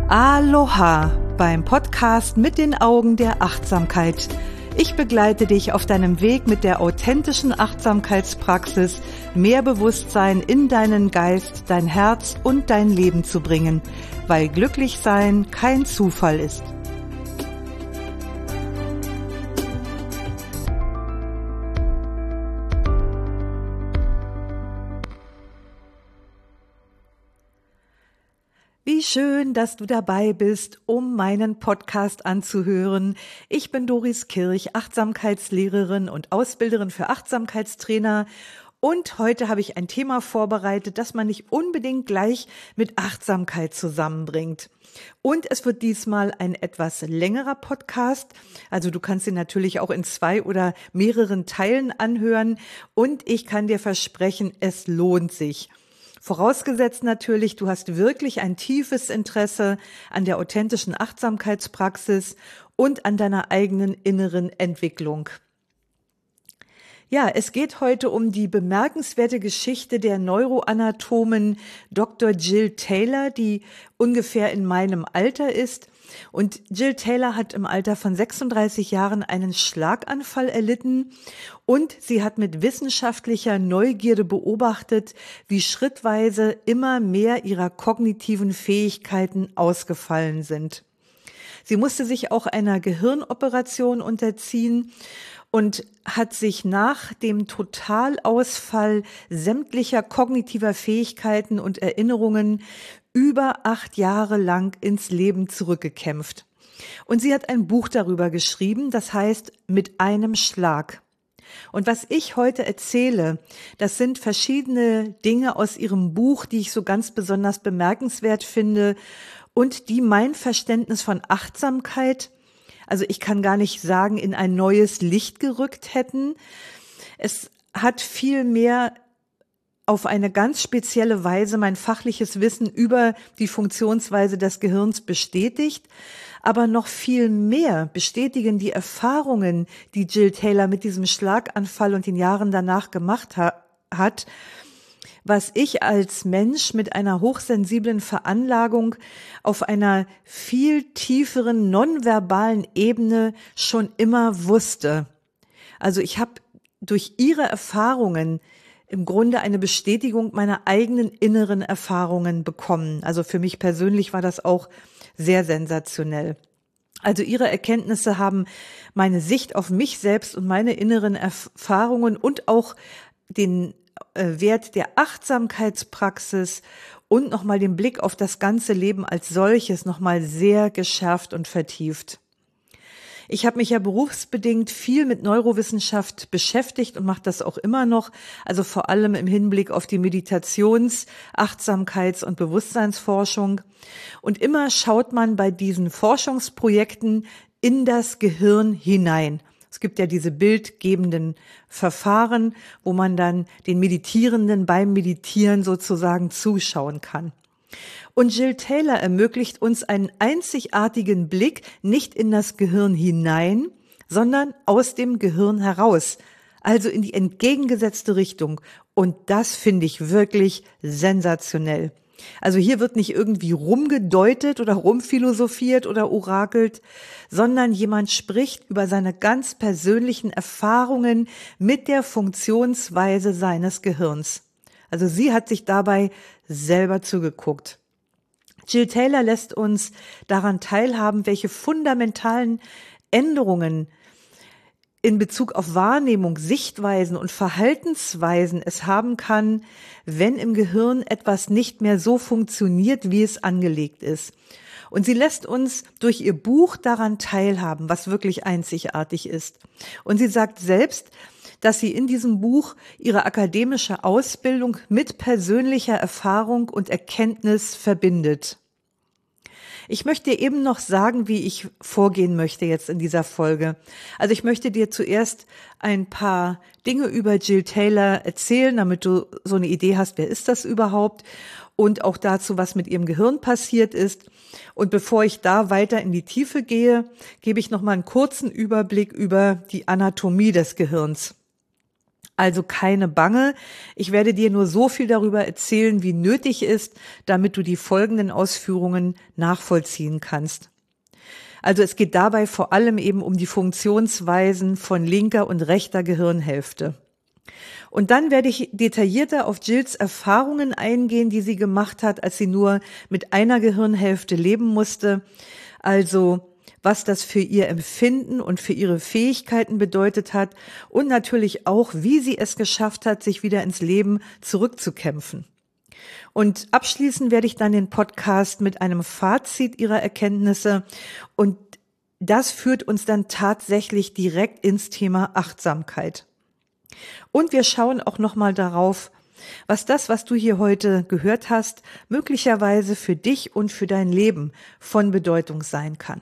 Aloha beim Podcast mit den Augen der Achtsamkeit. Ich begleite dich auf deinem Weg mit der authentischen Achtsamkeitspraxis, mehr Bewusstsein in deinen Geist, dein Herz und dein Leben zu bringen, weil glücklich sein kein Zufall ist. Wie schön, dass du dabei bist, um meinen Podcast anzuhören. Ich bin Doris Kirch, Achtsamkeitslehrerin und Ausbilderin für Achtsamkeitstrainer. Und heute habe ich ein Thema vorbereitet, das man nicht unbedingt gleich mit Achtsamkeit zusammenbringt. Und es wird diesmal ein etwas längerer Podcast. Also du kannst ihn natürlich auch in 2 oder mehreren Teilen anhören. Und ich kann dir versprechen, es lohnt sich. Vorausgesetzt natürlich, du hast wirklich ein tiefes Interesse an der authentischen Achtsamkeitspraxis und an deiner eigenen inneren Entwicklung. Ja, es geht heute um die bemerkenswerte Geschichte der Neuroanatomin Dr. Jill Taylor, die ungefähr in meinem Alter ist. Und Jill Taylor hat im Alter von 36 Jahren einen Schlaganfall erlitten und sie hat mit wissenschaftlicher Neugierde beobachtet, wie schrittweise immer mehr ihrer kognitiven Fähigkeiten ausgefallen sind. Sie musste sich auch einer Gehirnoperation unterziehen und hat sich nach dem Totalausfall sämtlicher kognitiver Fähigkeiten und Erinnerungen über 8 Jahre lang ins Leben zurückgekämpft. Und sie hat ein Buch darüber geschrieben, das heißt Mit einem Schlag. Und was ich heute erzähle, das sind verschiedene Dinge aus ihrem Buch, die ich so ganz besonders bemerkenswert finde und die mein Verständnis von Achtsamkeit, also ich kann gar nicht sagen, in ein neues Licht gerückt hätten. Es hat vielmehr auf eine ganz spezielle Weise mein fachliches Wissen über die Funktionsweise des Gehirns bestätigt. Aber noch viel mehr bestätigen die Erfahrungen, die Jill Taylor mit diesem Schlaganfall und den Jahren danach gemacht hat, was ich als Mensch mit einer hochsensiblen Veranlagung auf einer viel tieferen nonverbalen Ebene schon immer wusste. Also ich habe durch ihre Erfahrungen im Grunde eine Bestätigung meiner eigenen inneren Erfahrungen bekommen. Also für mich persönlich war das auch sehr sensationell. Also ihre Erkenntnisse haben meine Sicht auf mich selbst und meine inneren Erfahrungen und auch den Wert der Achtsamkeitspraxis und nochmal den Blick auf das ganze Leben als solches nochmal sehr geschärft und vertieft. Ich habe mich ja berufsbedingt viel mit Neurowissenschaft beschäftigt und mache das auch immer noch, also vor allem im Hinblick auf die Meditations-, Achtsamkeits- und Bewusstseinsforschung. Und immer schaut man bei diesen Forschungsprojekten in das Gehirn hinein. Es gibt ja diese bildgebenden Verfahren, wo man dann den Meditierenden beim Meditieren sozusagen zuschauen kann. Und Jill Taylor ermöglicht uns einen einzigartigen Blick nicht in das Gehirn hinein, sondern aus dem Gehirn heraus, also in die entgegengesetzte Richtung. Und das finde ich wirklich sensationell. Also hier wird nicht irgendwie rumgedeutet oder rumphilosophiert oder orakelt, sondern jemand spricht über seine ganz persönlichen Erfahrungen mit der Funktionsweise seines Gehirns. Also sie hat sich dabei selber zugeguckt. Jill Taylor lässt uns daran teilhaben, welche fundamentalen Änderungen in Bezug auf Wahrnehmung, Sichtweisen und Verhaltensweisen es haben kann, wenn im Gehirn etwas nicht mehr so funktioniert, wie es angelegt ist. Und sie lässt uns durch ihr Buch daran teilhaben, was wirklich einzigartig ist. Und sie sagt selbst, dass sie in diesem Buch ihre akademische Ausbildung mit persönlicher Erfahrung und Erkenntnis verbindet. Ich möchte dir eben noch sagen, wie ich vorgehen möchte jetzt in dieser Folge. Also ich möchte dir zuerst ein paar Dinge über Jill Taylor erzählen, damit du so eine Idee hast, wer ist das überhaupt, und auch dazu, was mit ihrem Gehirn passiert ist. Und bevor ich da weiter in die Tiefe gehe, gebe ich noch mal einen kurzen Überblick über die Anatomie des Gehirns. Also keine Bange. Ich werde dir nur so viel darüber erzählen, wie nötig ist, damit du die folgenden Ausführungen nachvollziehen kannst. Also es geht dabei vor allem eben um die Funktionsweisen von linker und rechter Gehirnhälfte. Und dann werde ich detaillierter auf Jills Erfahrungen eingehen, die sie gemacht hat, als sie nur mit einer Gehirnhälfte leben musste. Also was das für ihr Empfinden und für ihre Fähigkeiten bedeutet hat und natürlich auch, wie sie es geschafft hat, sich wieder ins Leben zurückzukämpfen. Und abschließen werde ich dann den Podcast mit einem Fazit ihrer Erkenntnisse und das führt uns dann tatsächlich direkt ins Thema Achtsamkeit. Und wir schauen auch nochmal darauf, was das, was du hier heute gehört hast, möglicherweise für dich und für dein Leben von Bedeutung sein kann.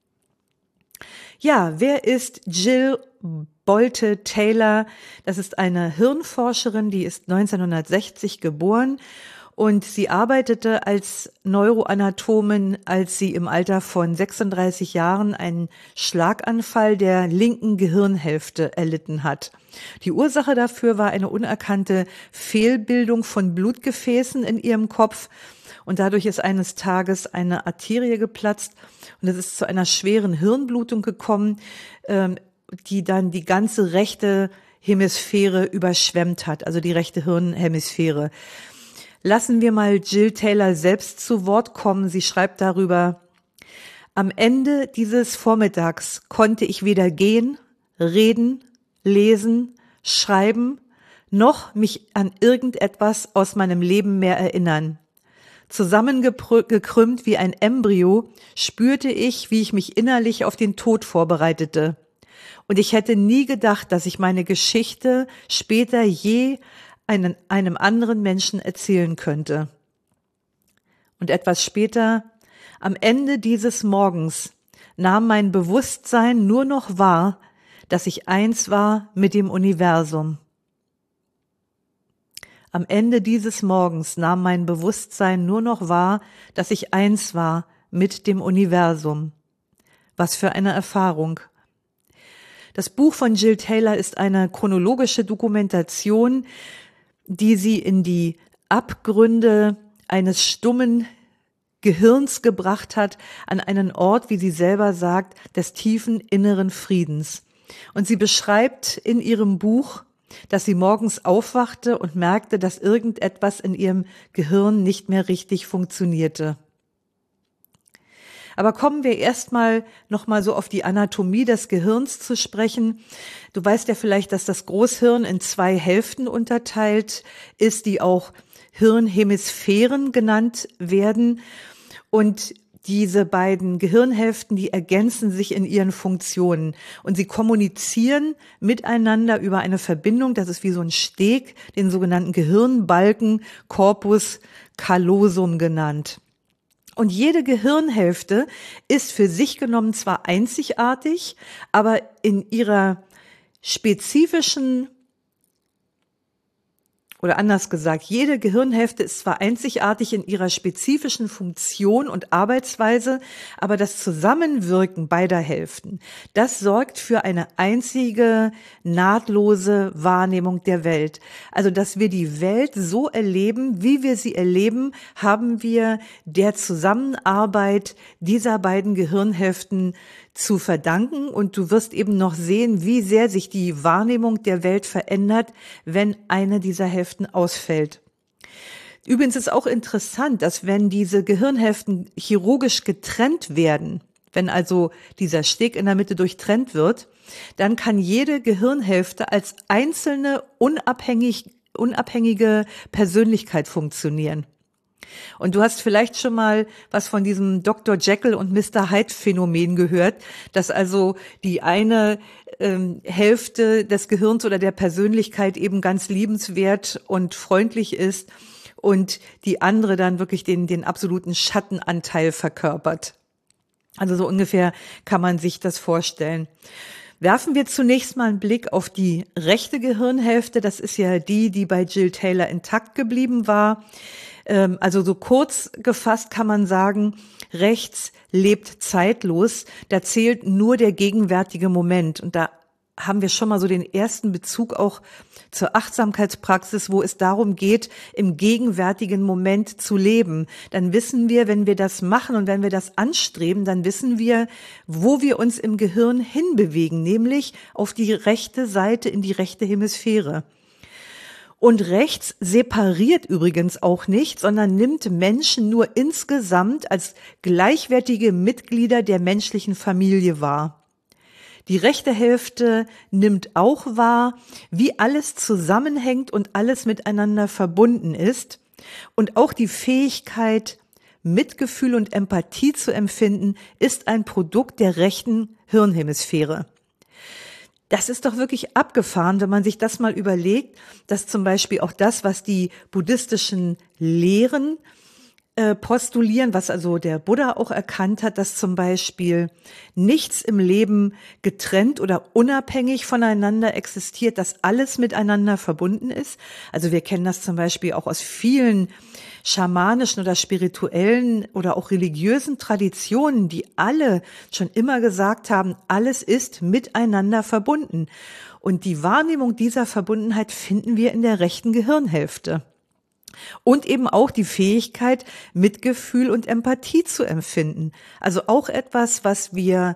Ja, wer ist Jill Bolte Taylor? Das ist eine Hirnforscherin, die ist 1960 geboren und sie arbeitete als Neuroanatomin, als sie im Alter von 36 Jahren einen Schlaganfall der linken Gehirnhälfte erlitten hat. Die Ursache dafür war eine unerkannte Fehlbildung von Blutgefäßen in ihrem Kopf und dadurch ist eines Tages eine Arterie geplatzt und es ist zu einer schweren Hirnblutung gekommen, die dann die ganze rechte Hemisphäre überschwemmt hat, also die rechte Hirnhemisphäre. Lassen wir mal Jill Taylor selbst zu Wort kommen. Sie schreibt darüber: Am Ende dieses Vormittags konnte ich weder gehen, reden, lesen, schreiben, noch mich an irgendetwas aus meinem Leben mehr erinnern. Zusammengekrümmt wie ein Embryo spürte ich, wie ich mich innerlich auf den Tod vorbereitete. Und ich hätte nie gedacht, dass ich meine Geschichte später je einem anderen Menschen erzählen könnte. Und etwas später, am Ende dieses Morgens, nahm mein Bewusstsein nur noch wahr, dass ich eins war mit dem Universum. Am Ende dieses Morgens nahm mein Bewusstsein nur noch wahr, dass ich eins war mit dem Universum. Was für eine Erfahrung. Das Buch von Jill Taylor ist eine chronologische Dokumentation, die sie in die Abgründe eines stummen Gehirns gebracht hat, an einen Ort, wie sie selber sagt, des tiefen inneren Friedens. Und sie beschreibt in ihrem Buch, dass sie morgens aufwachte und merkte, dass irgendetwas in ihrem Gehirn nicht mehr richtig funktionierte. Aber kommen wir erstmal nochmal so auf die Anatomie des Gehirns zu sprechen. Du weißt ja vielleicht, dass das Großhirn in 2 Hälften unterteilt ist, die auch Hirnhemisphären genannt werden. Und diese beiden Gehirnhälften, die ergänzen sich in ihren Funktionen und sie kommunizieren miteinander über eine Verbindung, das ist wie so ein Steg, den sogenannten Gehirnbalken, Corpus callosum genannt. Und jede Gehirnhälfte ist für sich genommen zwar einzigartig, aber in ihrer spezifischen, oder anders gesagt, jede Gehirnhälfte ist zwar einzigartig in ihrer spezifischen Funktion und Arbeitsweise, aber das Zusammenwirken beider Hälften, das sorgt für eine einzige, nahtlose Wahrnehmung der Welt. Also, dass wir die Welt so erleben, wie wir sie erleben, haben wir der Zusammenarbeit dieser beiden Gehirnhälften zu verdanken und du wirst eben noch sehen, wie sehr sich die Wahrnehmung der Welt verändert, wenn eine dieser Hälften ausfällt. Übrigens ist auch interessant, dass wenn diese Gehirnhälften chirurgisch getrennt werden, wenn also dieser Steg in der Mitte durchtrennt wird, dann kann jede Gehirnhälfte als einzelne unabhängige Persönlichkeit funktionieren. Und du hast vielleicht schon mal was von diesem Dr. Jekyll und Mr. Hyde Phänomen gehört, dass also die eine Hälfte des Gehirns oder der Persönlichkeit eben ganz liebenswert und freundlich ist und die andere dann wirklich den absoluten Schattenanteil verkörpert. Also so ungefähr kann man sich das vorstellen. Werfen wir zunächst mal einen Blick auf die rechte Gehirnhälfte. Das ist ja die bei Jill Taylor intakt geblieben war. Also so kurz gefasst kann man sagen, rechts lebt zeitlos, da zählt nur der gegenwärtige Moment und da haben wir schon mal so den ersten Bezug auch zur Achtsamkeitspraxis, wo es darum geht, im gegenwärtigen Moment zu leben. Dann wissen wir, wenn wir das machen und wenn wir das anstreben, dann wissen wir, wo wir uns im Gehirn hinbewegen, nämlich auf die rechte Seite, in die rechte Hemisphäre. Und rechts separiert übrigens auch nicht, sondern nimmt Menschen nur insgesamt als gleichwertige Mitglieder der menschlichen Familie wahr. Die rechte Hälfte nimmt auch wahr, wie alles zusammenhängt und alles miteinander verbunden ist. Und auch die Fähigkeit, Mitgefühl und Empathie zu empfinden, ist ein Produkt der rechten Hirnhemisphäre. Das ist doch wirklich abgefahren, wenn man sich das mal überlegt, dass zum Beispiel auch das, was die buddhistischen Lehren postulieren, was also der Buddha auch erkannt hat, dass zum Beispiel nichts im Leben getrennt oder unabhängig voneinander existiert, dass alles miteinander verbunden ist. Also wir kennen das zum Beispiel auch aus vielen schamanischen oder spirituellen oder auch religiösen Traditionen, die alle schon immer gesagt haben, alles ist miteinander verbunden. Und die Wahrnehmung dieser Verbundenheit finden wir in der rechten Gehirnhälfte. Und eben auch die Fähigkeit, Mitgefühl und Empathie zu empfinden. Also auch etwas, was wir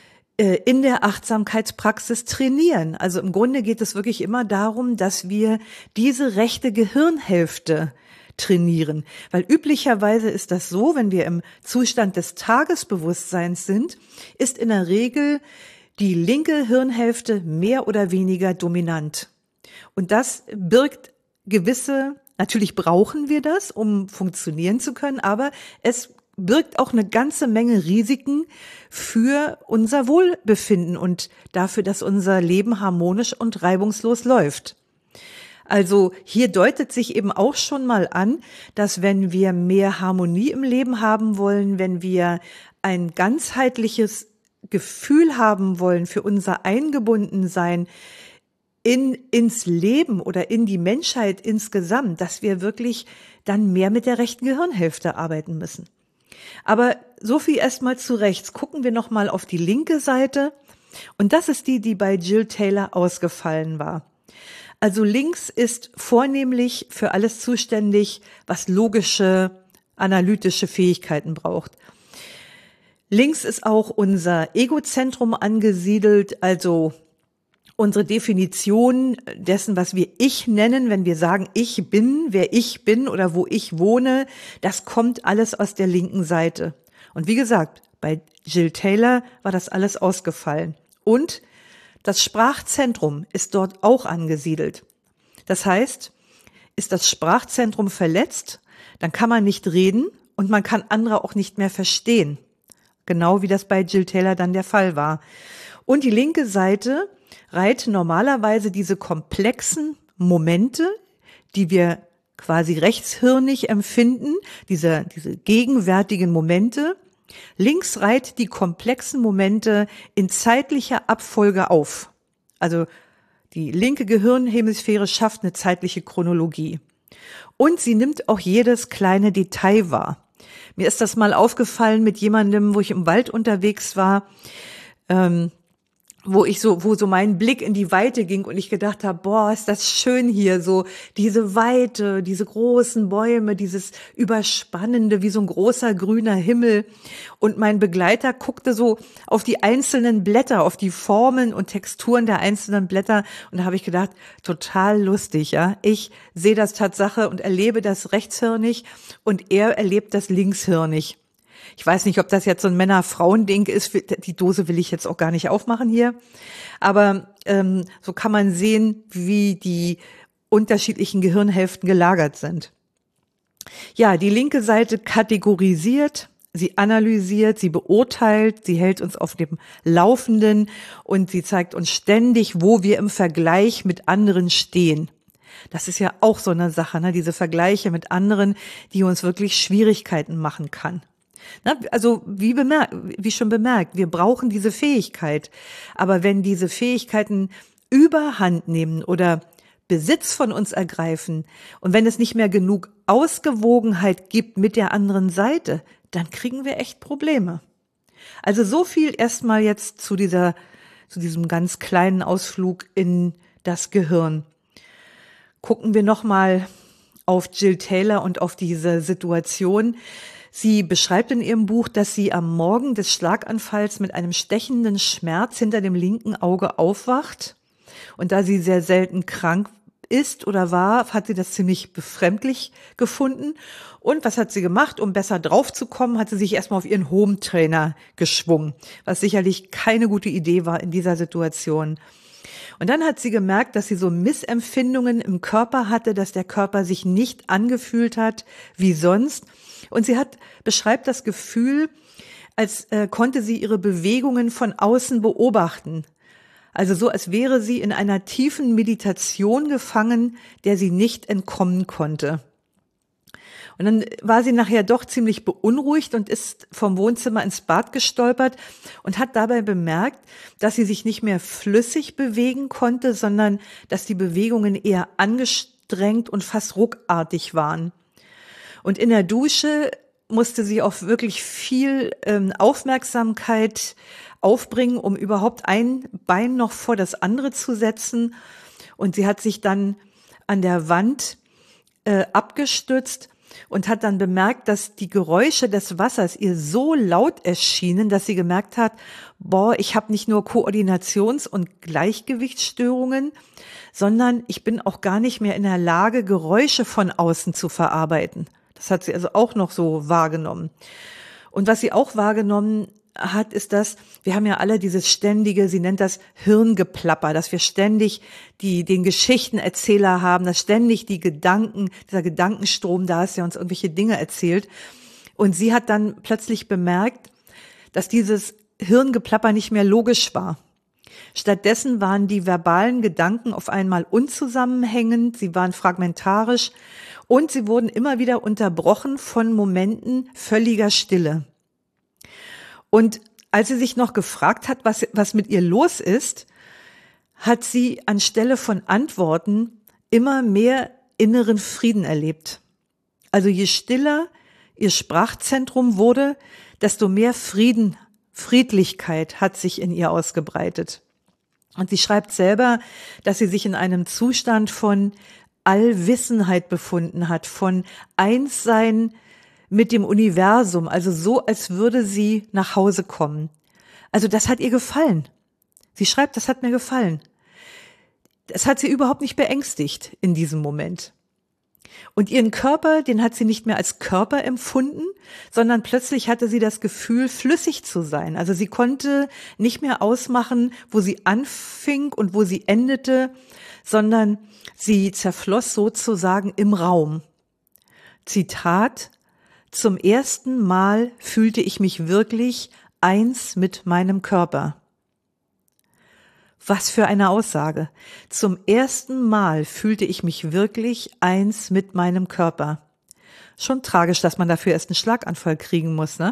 in der Achtsamkeitspraxis trainieren. Also im Grunde geht es wirklich immer darum, dass wir diese rechte Gehirnhälfte trainieren. Weil üblicherweise ist das so, wenn wir im Zustand des Tagesbewusstseins sind, ist in der Regel die linke Hirnhälfte mehr oder weniger dominant. Und das birgt natürlich brauchen wir das, um funktionieren zu können, aber es birgt auch eine ganze Menge Risiken für unser Wohlbefinden und dafür, dass unser Leben harmonisch und reibungslos läuft. Also hier deutet sich eben auch schon mal an, dass wenn wir mehr Harmonie im Leben haben wollen, wenn wir ein ganzheitliches Gefühl haben wollen für unser Eingebundensein ins Leben oder in die Menschheit insgesamt, dass wir wirklich dann mehr mit der rechten Gehirnhälfte arbeiten müssen. Aber so viel erstmal zu rechts. Gucken wir nochmal auf die linke Seite. Und das ist die bei Jill Taylor ausgefallen war. Also links ist vornehmlich für alles zuständig, was logische, analytische Fähigkeiten braucht. Links ist auch unser Egozentrum angesiedelt, also unsere Definition dessen, was wir Ich nennen, wenn wir sagen, ich bin, wer ich bin oder wo ich wohne, das kommt alles aus der linken Seite. Und wie gesagt, bei Jill Taylor war das alles ausgefallen. Und das Sprachzentrum ist dort auch angesiedelt. Das heißt, ist das Sprachzentrum verletzt, dann kann man nicht reden und man kann andere auch nicht mehr verstehen. Genau wie das bei Jill Taylor dann der Fall war. Und die linke Seite reiht normalerweise diese komplexen Momente, die wir quasi rechtshirnig empfinden, diese gegenwärtigen Momente. Links reiht die komplexen Momente in zeitlicher Abfolge auf. Also die linke Gehirnhemisphäre schafft eine zeitliche Chronologie. Und sie nimmt auch jedes kleine Detail wahr. Mir ist das mal aufgefallen mit jemandem, wo ich im Wald unterwegs war, wo so mein Blick in die Weite ging und ich gedacht habe, boah, ist das schön hier, so diese Weite, diese großen Bäume, dieses Überspannende, wie so ein großer grüner Himmel. Und mein Begleiter guckte so auf die einzelnen Blätter, auf die Formen und Texturen der einzelnen Blätter und da habe ich gedacht, total lustig, ja. Ich sehe das Tatsache und erlebe das rechtshirnig und er erlebt das linkshirnig. Ich weiß nicht, ob das jetzt so ein Männer-Frauen-Ding ist. Die Dose will ich jetzt auch gar nicht aufmachen hier. Aber so kann man sehen, wie die unterschiedlichen Gehirnhälften gelagert sind. Ja, die linke Seite kategorisiert, sie analysiert, sie beurteilt, sie hält uns auf dem Laufenden und sie zeigt uns ständig, wo wir im Vergleich mit anderen stehen. Das ist ja auch so eine Sache, ne? Diese Vergleiche mit anderen, die uns wirklich Schwierigkeiten machen kann. Also wie schon bemerkt, wir brauchen diese Fähigkeit. Aber wenn diese Fähigkeiten Überhand nehmen oder Besitz von uns ergreifen und wenn es nicht mehr genug Ausgewogenheit gibt mit der anderen Seite, dann kriegen wir echt Probleme. Also so viel erstmal jetzt zu dieser zu diesem ganz kleinen Ausflug in das Gehirn. Gucken wir nochmal auf Jill Taylor und auf diese Situation. Sie beschreibt in ihrem Buch, dass sie am Morgen des Schlaganfalls mit einem stechenden Schmerz hinter dem linken Auge aufwacht. Und da sie sehr selten krank ist oder war, hat sie das ziemlich befremdlich gefunden. Und was hat sie gemacht? Um besser draufzukommen, hat sie sich erstmal auf ihren Home-Trainer geschwungen, was sicherlich keine gute Idee war in dieser Situation. Und dann hat sie gemerkt, dass sie so Missempfindungen im Körper hatte, dass der Körper sich nicht angefühlt hat wie sonst. Und sie beschreibt das Gefühl, als konnte sie ihre Bewegungen von außen beobachten. Also so, als wäre sie in einer tiefen Meditation gefangen, der sie nicht entkommen konnte. Und dann war sie nachher doch ziemlich beunruhigt und ist vom Wohnzimmer ins Bad gestolpert und hat dabei bemerkt, dass sie sich nicht mehr flüssig bewegen konnte, sondern dass die Bewegungen eher angestrengt und fast ruckartig waren. Und in der Dusche musste sie auch wirklich viel Aufmerksamkeit aufbringen, um überhaupt ein Bein noch vor das andere zu setzen. Und sie hat sich dann an der Wand abgestützt und hat dann bemerkt, dass die Geräusche des Wassers ihr so laut erschienen, dass sie gemerkt hat, ich habe nicht nur Koordinations- und Gleichgewichtsstörungen, sondern ich bin auch gar nicht mehr in der Lage, Geräusche von außen zu verarbeiten. Das hat sie also auch noch so wahrgenommen. Und was sie auch wahrgenommen hat, ist das, wir haben ja alle dieses ständige, sie nennt das Hirngeplapper, dass wir ständig den Geschichtenerzähler haben, dass ständig dieser Gedankenstrom da ist, der uns irgendwelche Dinge erzählt. Und sie hat dann plötzlich bemerkt, dass dieses Hirngeplapper nicht mehr logisch war. Stattdessen waren die verbalen Gedanken auf einmal unzusammenhängend, sie waren fragmentarisch und sie wurden immer wieder unterbrochen von Momenten völliger Stille. Und als sie sich noch gefragt hat, was mit ihr los ist, hat sie anstelle von Antworten immer mehr inneren Frieden erlebt. Also je stiller ihr Sprachzentrum wurde, desto mehr Friedlichkeit hat sich in ihr ausgebreitet. Und sie schreibt selber, dass sie sich in einem Zustand von Allwissenheit befunden hat, von Einssein mit dem Universum, also so, als würde sie nach Hause kommen. Also das hat ihr gefallen. Sie schreibt, das hat mir gefallen. Das hat sie überhaupt nicht beängstigt in diesem Moment. Und ihren Körper, den hat sie nicht mehr als Körper empfunden, sondern plötzlich hatte sie das Gefühl, flüssig zu sein. Also sie konnte nicht mehr ausmachen, wo sie anfing und wo sie endete, sondern sie zerfloss sozusagen im Raum. Zitat: Zum ersten Mal fühlte ich mich wirklich eins mit meinem Körper. Was für eine Aussage. Zum ersten Mal fühlte ich mich wirklich eins mit meinem Körper. Schon tragisch, dass man dafür erst einen Schlaganfall kriegen muss, ne?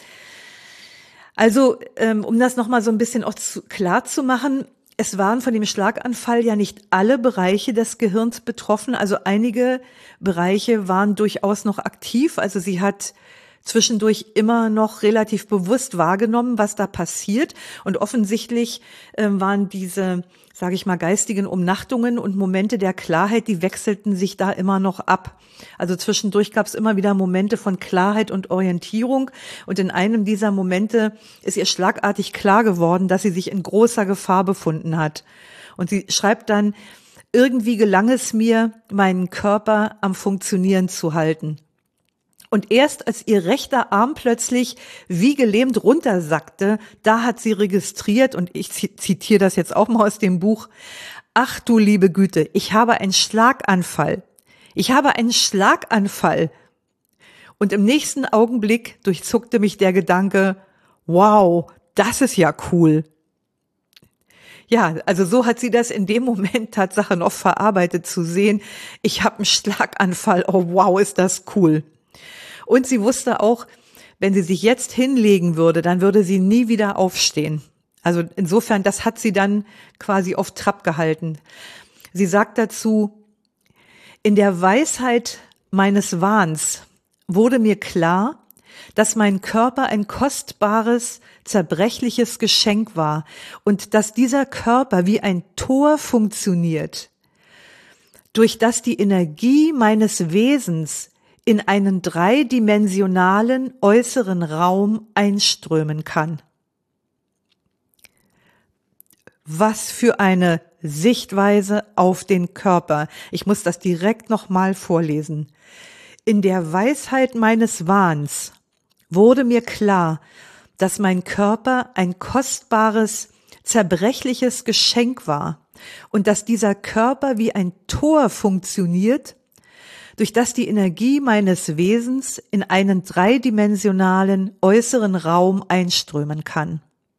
Also, um das nochmal so ein bisschen auch klar zu machen, es waren von dem Schlaganfall ja nicht alle Bereiche des Gehirns betroffen. Also einige Bereiche waren durchaus noch aktiv. Also sie hat zwischendurch immer noch relativ bewusst wahrgenommen, was da passiert. Und offensichtlich waren diese, sage ich mal, geistigen Umnachtungen und Momente der Klarheit, die wechselten sich da immer noch ab. Also zwischendurch gab es immer wieder Momente von Klarheit und Orientierung. Und in einem dieser Momente ist ihr schlagartig klar geworden, dass sie sich in großer Gefahr befunden hat. Und sie schreibt dann, irgendwie gelang es mir, meinen Körper am Funktionieren zu halten. Und erst als ihr rechter Arm plötzlich wie gelähmt runtersackte, da hat sie registriert, und ich zitiere das jetzt auch mal aus dem Buch: Ach du liebe Güte, ich habe einen Schlaganfall. Ich habe einen Schlaganfall. Und im nächsten Augenblick durchzuckte mich der Gedanke: Wow, das ist ja cool. Ja, also so hat sie das in dem Moment Tatsache noch verarbeitet, zu sehen, ich habe einen Schlaganfall, oh wow, ist das cool. Und sie wusste auch, wenn sie sich jetzt hinlegen würde, dann würde sie nie wieder aufstehen. Also insofern, das hat sie dann quasi auf Trab gehalten. Sie sagt dazu: In der Weisheit meines Wahns wurde mir klar, dass mein Körper ein kostbares, zerbrechliches Geschenk war und dass dieser Körper wie ein Tor funktioniert, durch das die Energie meines Wesens in einen dreidimensionalen äußeren Raum einströmen kann. Was für eine Sichtweise auf den Körper. Ich muss das direkt nochmal vorlesen. In der Weisheit meines Wahns wurde mir klar, dass mein Körper ein kostbares, zerbrechliches Geschenk war und dass dieser Körper wie ein Tor funktioniert, durch das die Energie meines Wesens in einen dreidimensionalen äußeren Raum einströmen kann.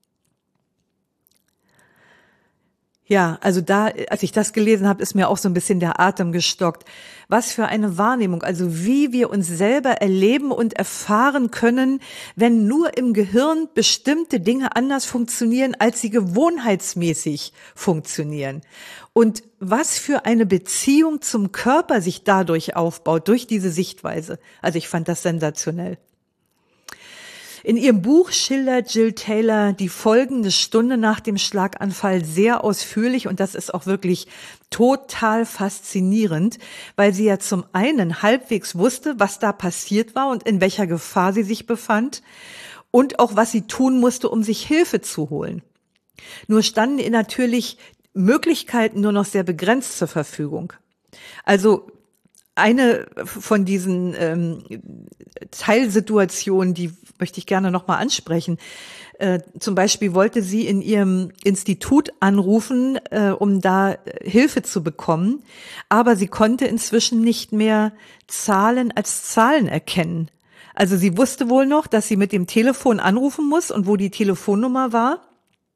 Ja, also als ich das gelesen habe, ist mir auch so ein bisschen der Atem gestockt. Was für eine Wahrnehmung, also wie wir uns selber erleben und erfahren können, wenn nur im Gehirn bestimmte Dinge anders funktionieren, als sie gewohnheitsmäßig funktionieren. Und was für eine Beziehung zum Körper sich dadurch aufbaut, durch diese Sichtweise. Also ich fand das sensationell. In ihrem Buch schildert Jill Taylor die folgende Stunde nach dem Schlaganfall sehr ausführlich und das ist auch wirklich total faszinierend, weil sie ja zum einen halbwegs wusste, was da passiert war und in welcher Gefahr sie sich befand und auch was sie tun musste, um sich Hilfe zu holen. Nur standen ihr natürlich Möglichkeiten nur noch sehr begrenzt zur Verfügung. Also eine von diesen Teilsituationen, die möchte ich gerne nochmal ansprechen. Zum Beispiel wollte sie in ihrem Institut anrufen, um da Hilfe zu bekommen, aber sie konnte inzwischen nicht mehr Zahlen als Zahlen erkennen. Also sie wusste wohl noch, dass sie mit dem Telefon anrufen muss und wo die Telefonnummer war.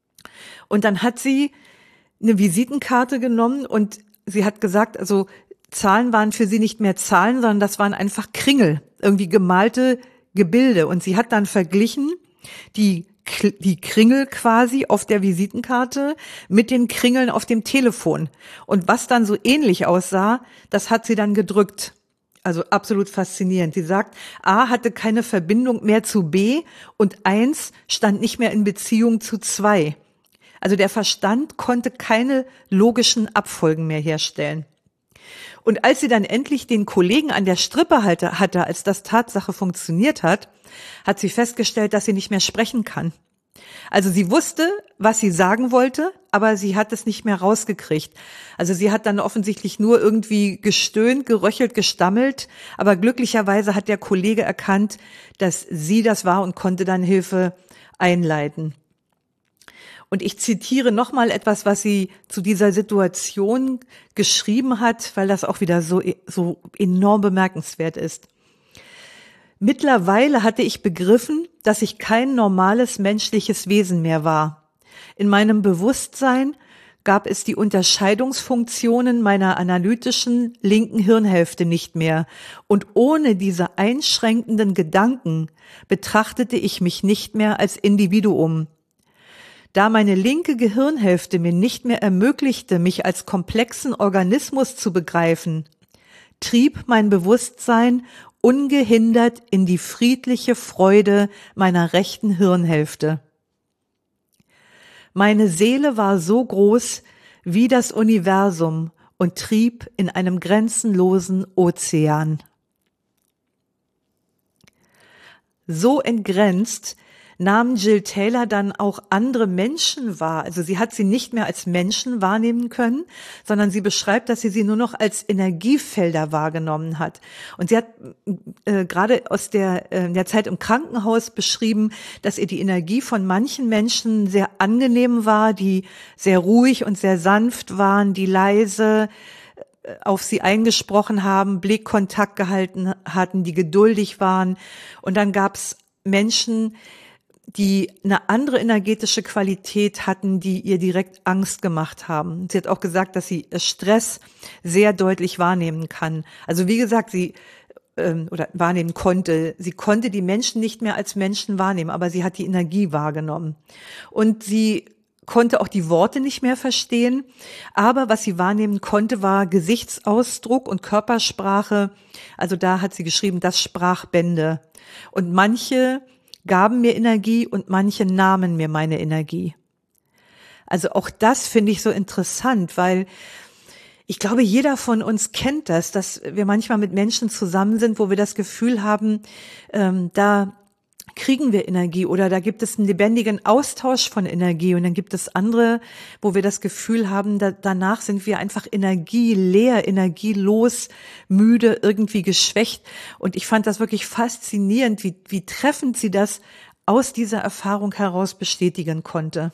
Und dann hat sie eine Visitenkarte genommen und sie hat gesagt, also Zahlen waren für sie nicht mehr Zahlen, sondern das waren einfach Kringel, irgendwie gemalte Gebilde. Und sie hat dann verglichen die Kringel quasi auf der Visitenkarte mit den Kringeln auf dem Telefon. Und was dann so ähnlich aussah, das hat sie dann gedrückt. Also absolut faszinierend. Sie sagt, A hatte keine Verbindung mehr zu B und 1 stand nicht mehr in Beziehung zu 2. Also der Verstand konnte keine logischen Abfolgen mehr herstellen. Und als sie dann endlich den Kollegen an der Strippe hatte, als das Tatsache funktioniert hat, hat sie festgestellt, dass sie nicht mehr sprechen kann. Also sie wusste, was sie sagen wollte, aber sie hat es nicht mehr rausgekriegt. Also sie hat dann offensichtlich nur irgendwie gestöhnt, geröchelt, gestammelt, aber glücklicherweise hat der Kollege erkannt, dass sie das war und konnte dann Hilfe einleiten. Und ich zitiere nochmal etwas, was sie zu dieser Situation geschrieben hat, weil das auch wieder so enorm bemerkenswert ist. Mittlerweile hatte ich begriffen, dass ich kein normales menschliches Wesen mehr war. In meinem Bewusstsein gab es die Unterscheidungsfunktionen meiner analytischen linken Hirnhälfte nicht mehr. Und ohne diese einschränkenden Gedanken betrachtete ich mich nicht mehr als Individuum. Da meine linke Gehirnhälfte mir nicht mehr ermöglichte, mich als komplexen Organismus zu begreifen, trieb mein Bewusstsein ungehindert in die friedliche Freude meiner rechten Hirnhälfte. Meine Seele war so groß wie das Universum und trieb in einem grenzenlosen Ozean. So entgrenzt nahm Jill Taylor dann auch andere Menschen wahr. Also sie hat sie nicht mehr als Menschen wahrnehmen können, sondern sie beschreibt, dass sie nur noch als Energiefelder wahrgenommen hat. Und sie hat gerade aus der Zeit im Krankenhaus beschrieben, dass ihr die Energie von manchen Menschen sehr angenehm war, die sehr ruhig und sehr sanft waren, die leise auf sie eingesprochen haben, Blickkontakt gehalten hatten, die geduldig waren. Und dann gab es Menschen, die eine andere energetische Qualität hatten, die ihr direkt Angst gemacht haben. Sie hat auch gesagt, dass sie Stress sehr deutlich wahrnehmen kann. Also wie gesagt, oder wahrnehmen konnte. Sie konnte die Menschen nicht mehr als Menschen wahrnehmen, aber sie hat die Energie wahrgenommen. Und sie konnte auch die Worte nicht mehr verstehen, aber was sie wahrnehmen konnte, war Gesichtsausdruck und Körpersprache. Also da hat sie geschrieben, das sprach Bände. Und manche gaben mir Energie und manche nahmen mir meine Energie. Also auch das finde ich so interessant, weil ich glaube, jeder von uns kennt das, dass wir manchmal mit Menschen zusammen sind, wo wir das Gefühl haben, da kriegen wir Energie oder da gibt es einen lebendigen Austausch von Energie und dann gibt es andere, wo wir das Gefühl haben, danach sind wir einfach energieleer, energielos, müde, irgendwie geschwächt. Und ich fand das wirklich faszinierend, wie treffend sie das aus dieser Erfahrung heraus bestätigen konnte.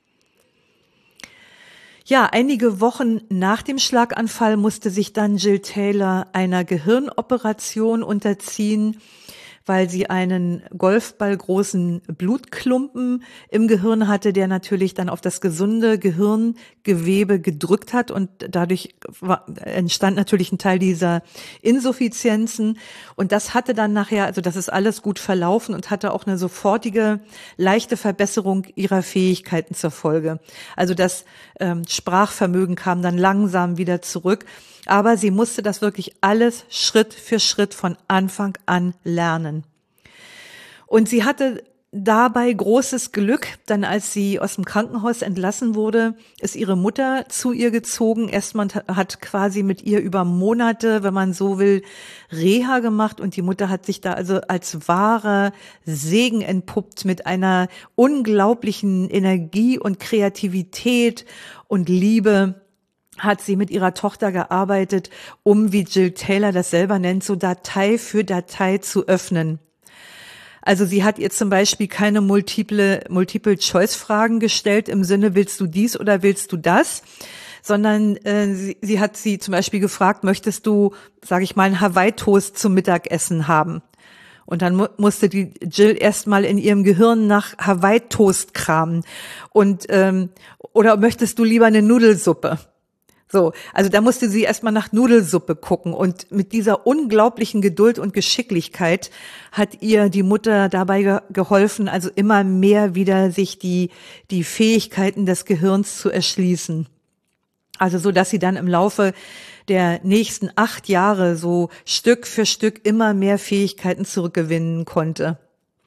Ja, einige Wochen nach dem Schlaganfall musste sich dann Jill Taylor einer Gehirnoperation unterziehen, weil sie einen golfballgroßen Blutklumpen im Gehirn hatte, der natürlich dann auf das gesunde Gehirngewebe gedrückt hat und dadurch entstand natürlich ein Teil dieser Insuffizienzen und das hatte dann nachher, also das ist alles gut verlaufen und hatte auch eine sofortige, leichte Verbesserung ihrer Fähigkeiten zur Folge. Also das Sprachvermögen kam dann langsam wieder zurück. Aber sie musste das wirklich alles Schritt für Schritt von Anfang an lernen. Und sie hatte dabei großes Glück, dann als sie aus dem Krankenhaus entlassen wurde, ist ihre Mutter zu ihr gezogen. Erstmal hat quasi mit ihr über Monate, wenn man so will, Reha gemacht und die Mutter hat sich da also als wahrer Segen entpuppt mit einer unglaublichen Energie und Kreativität und Liebe. Hat sie mit ihrer Tochter gearbeitet, um, wie Jill Taylor das selber nennt, so Datei für Datei zu öffnen. Also sie hat ihr zum Beispiel keine Multiple-Choice-Fragen gestellt im Sinne, willst du dies oder willst du das? Sondern sie hat sie zum Beispiel gefragt, möchtest du, sage ich mal, einen Hawaii-Toast zum Mittagessen haben? Und dann musste die Jill erstmal in ihrem Gehirn nach Hawaii-Toast kramen. Und oder möchtest du lieber eine Nudelsuppe? So, also da musste sie erstmal nach Nudelsuppe gucken und mit dieser unglaublichen Geduld und Geschicklichkeit hat ihr die Mutter dabei geholfen, also immer mehr wieder sich die Fähigkeiten des Gehirns zu erschließen. Also so, dass sie dann im Laufe der nächsten 8 Jahre so Stück für Stück immer mehr Fähigkeiten zurückgewinnen konnte.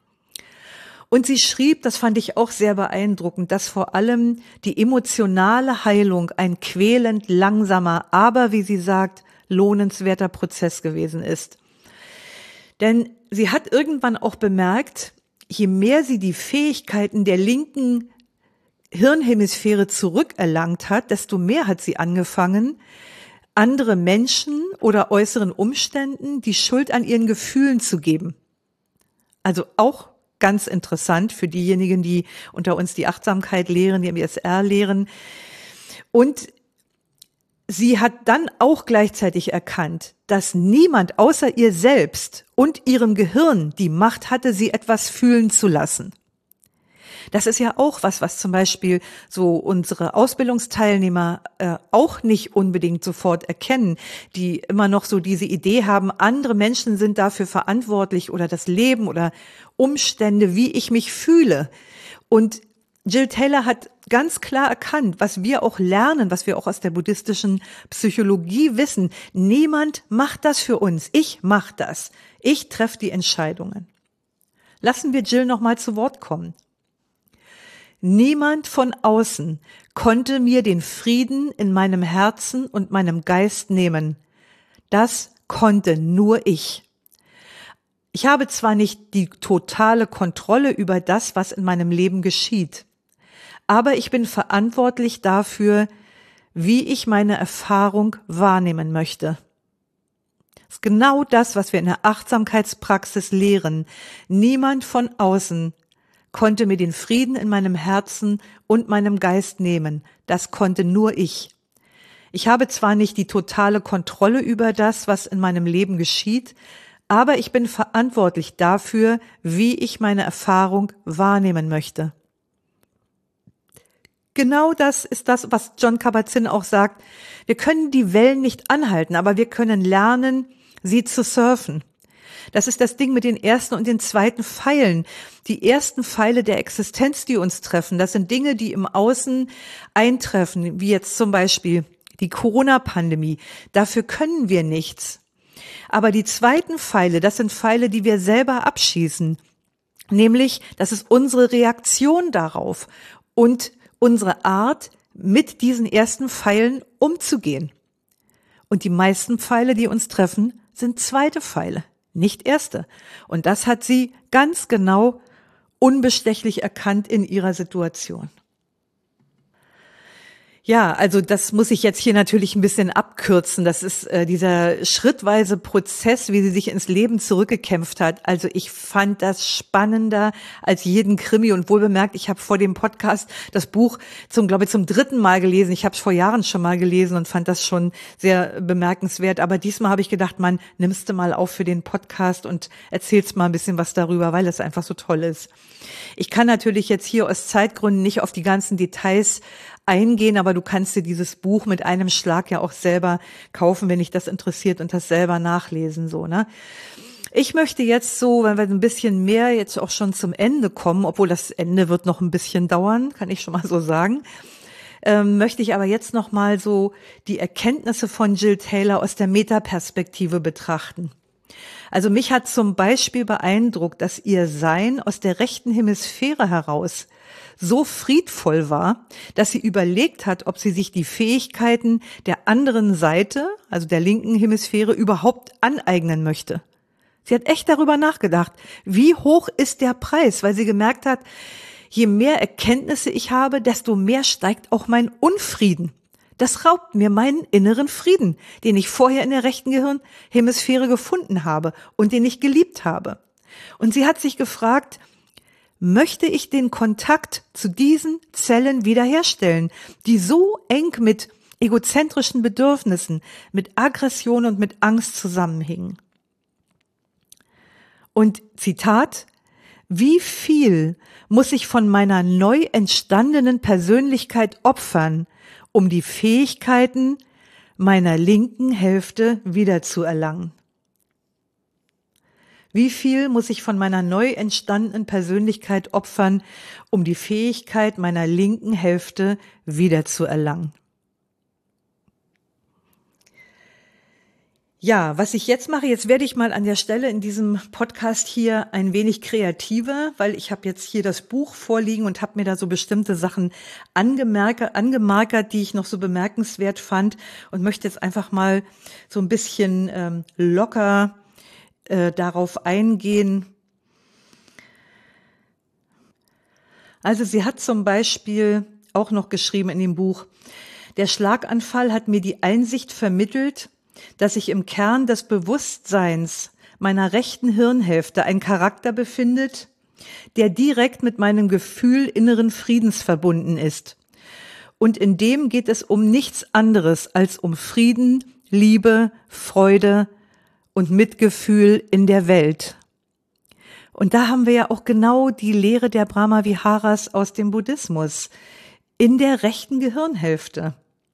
Und sie schrieb, das fand ich auch sehr beeindruckend, dass vor allem die emotionale Heilung ein quälend langsamer, aber wie sie sagt, lohnenswerter Prozess gewesen ist. Denn sie hat irgendwann auch bemerkt, je mehr sie die Fähigkeiten der linken Hirnhemisphäre zurückerlangt hat, desto mehr hat sie angefangen, andere Menschen oder äußeren Umständen die Schuld an ihren Gefühlen zu geben. Also auch ganz interessant für diejenigen, die unter uns die Achtsamkeit lehren, die MBSR lehren. Und sie hat dann auch gleichzeitig erkannt, dass niemand außer ihr selbst und ihrem Gehirn die Macht hatte, sie etwas fühlen zu lassen. Das ist ja auch was zum Beispiel so unsere Ausbildungsteilnehmer auch nicht unbedingt sofort erkennen, die immer noch so diese Idee haben, andere Menschen sind dafür verantwortlich oder das Leben oder Umstände, wie ich mich fühle. Und Jill Taylor hat ganz klar erkannt, was wir auch lernen, was wir auch aus der buddhistischen Psychologie wissen. Niemand macht das für uns. Ich mache das. Ich treffe die Entscheidungen. Lassen wir Jill noch mal zu Wort kommen. Niemand von außen konnte mir den Frieden in meinem Herzen und meinem Geist nehmen. Das konnte nur ich. Ich habe zwar nicht die totale Kontrolle über das, was in meinem Leben geschieht, aber ich bin verantwortlich dafür, wie ich meine Erfahrung wahrnehmen möchte. Das ist genau das, was wir in der Achtsamkeitspraxis lehren. Niemand von außen konnte mir den Frieden in meinem Herzen und meinem Geist nehmen. Das konnte nur ich. Ich habe zwar nicht die totale Kontrolle über das, was in meinem Leben geschieht, aber ich bin verantwortlich dafür, wie ich meine Erfahrung wahrnehmen möchte. Genau das ist das, was Jon Kabat-Zinn auch sagt. Wir können die Wellen nicht anhalten, aber wir können lernen, sie zu surfen. Das ist das Ding mit den ersten und den zweiten Pfeilen. Die ersten Pfeile der Existenz, die uns treffen, das sind Dinge, die im Außen eintreffen, wie jetzt zum Beispiel die Corona-Pandemie. Dafür können wir nichts. Aber die zweiten Pfeile, das sind Pfeile, die wir selber abschießen. Nämlich, das ist unsere Reaktion darauf und unsere Art, mit diesen ersten Pfeilen umzugehen. Und die meisten Pfeile, die uns treffen, sind zweite Pfeile, nicht erste. Und das hat sie ganz genau unbestechlich erkannt in ihrer Situation. Ja, also das muss ich jetzt hier natürlich ein bisschen abkürzen. Das ist dieser schrittweise Prozess, wie sie sich ins Leben zurückgekämpft hat. Also ich fand das spannender als jeden Krimi. Und wohlbemerkt, ich habe vor dem Podcast das Buch zum 3. Mal gelesen. Ich habe es vor Jahren schon mal gelesen und fand das schon sehr bemerkenswert. Aber diesmal habe ich gedacht, Mann, nimmst du mal auf für den Podcast und erzählst mal ein bisschen was darüber, weil es einfach so toll ist. Ich kann natürlich jetzt hier aus Zeitgründen nicht auf die ganzen Details eingehen, aber du kannst dir dieses Buch mit einem Schlag ja auch selber kaufen, wenn dich das interessiert und das selber nachlesen, so, ne? Ich möchte jetzt so, wenn wir ein bisschen mehr jetzt auch schon zum Ende kommen, obwohl das Ende wird noch ein bisschen dauern, kann ich schon mal so sagen, möchte ich aber jetzt noch mal so die Erkenntnisse von Jill Taylor aus der Metaperspektive betrachten. Also mich hat zum Beispiel beeindruckt, dass ihr Sein aus der rechten Hemisphäre heraus so friedvoll war, dass sie überlegt hat, ob sie sich die Fähigkeiten der anderen Seite, also der linken Hemisphäre, überhaupt aneignen möchte. Sie hat echt darüber nachgedacht, wie hoch ist der Preis, weil sie gemerkt hat, je mehr Erkenntnisse ich habe, desto mehr steigt auch mein Unfrieden. Das raubt mir meinen inneren Frieden, den ich vorher in der rechten Gehirnhemisphäre gefunden habe und den ich geliebt habe. Und sie hat sich gefragt, möchte ich den Kontakt zu diesen Zellen wiederherstellen, die so eng mit egozentrischen Bedürfnissen, mit Aggression und mit Angst zusammenhingen? Und Zitat, wie viel muss ich von meiner neu entstandenen Persönlichkeit opfern, um die Fähigkeiten meiner linken Hälfte wiederzuerlangen? Wie viel muss ich von meiner neu entstandenen Persönlichkeit opfern, um die Fähigkeit meiner linken Hälfte wiederzuerlangen? Ja, was ich jetzt mache, jetzt werde ich mal an der Stelle in diesem Podcast hier ein wenig kreativer, weil ich habe jetzt hier das Buch vorliegen und habe mir da so bestimmte Sachen angemarkert, die ich noch so bemerkenswert fand und möchte jetzt einfach mal so ein bisschen locker darauf eingehen. Also sie hat zum Beispiel auch noch geschrieben in dem Buch, der Schlaganfall hat mir die Einsicht vermittelt, dass sich im Kern des Bewusstseins meiner rechten Hirnhälfte ein Charakter befindet, der direkt mit meinem Gefühl inneren Friedens verbunden ist. Und in dem geht es um nichts anderes als um Frieden, Liebe, Freude und Mitgefühl in der Welt. Und da haben wir ja auch genau die Lehre der Brahma-Viharas aus dem Buddhismus in der rechten Gehirnhälfte.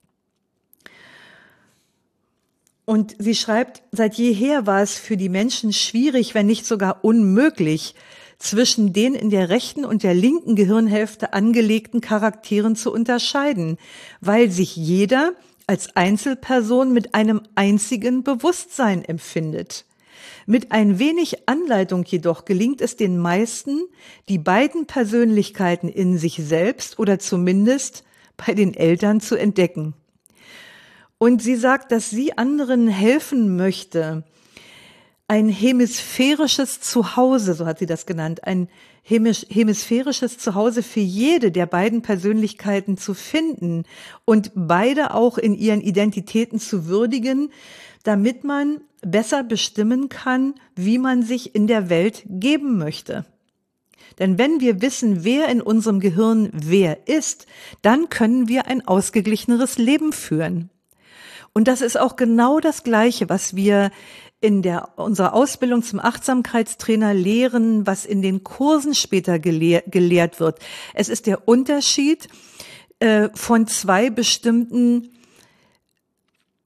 Und sie schreibt, seit jeher war es für die Menschen schwierig, wenn nicht sogar unmöglich, zwischen den in der rechten und der linken Gehirnhälfte angelegten Charakteren zu unterscheiden, weil sich jeder als Einzelperson mit einem einzigen Bewusstsein empfindet. Mit ein wenig Anleitung jedoch gelingt es den meisten, die beiden Persönlichkeiten in sich selbst oder zumindest bei den Eltern zu entdecken. Und sie sagt, dass sie anderen helfen möchte, ein hemisphärisches Zuhause, so hat sie das genannt, ein hemisphärisches Zuhause für jede der beiden Persönlichkeiten zu finden und beide auch in ihren Identitäten zu würdigen, damit man besser bestimmen kann, wie man sich in der Welt geben möchte. Denn wenn wir wissen, wer in unserem Gehirn wer ist, dann können wir ein ausgeglicheneres Leben führen. Und das ist auch genau das Gleiche, was wir in unserer Ausbildung zum Achtsamkeitstrainer lehren, was in den Kursen später gelehrt wird. Es ist der Unterschied von zwei bestimmten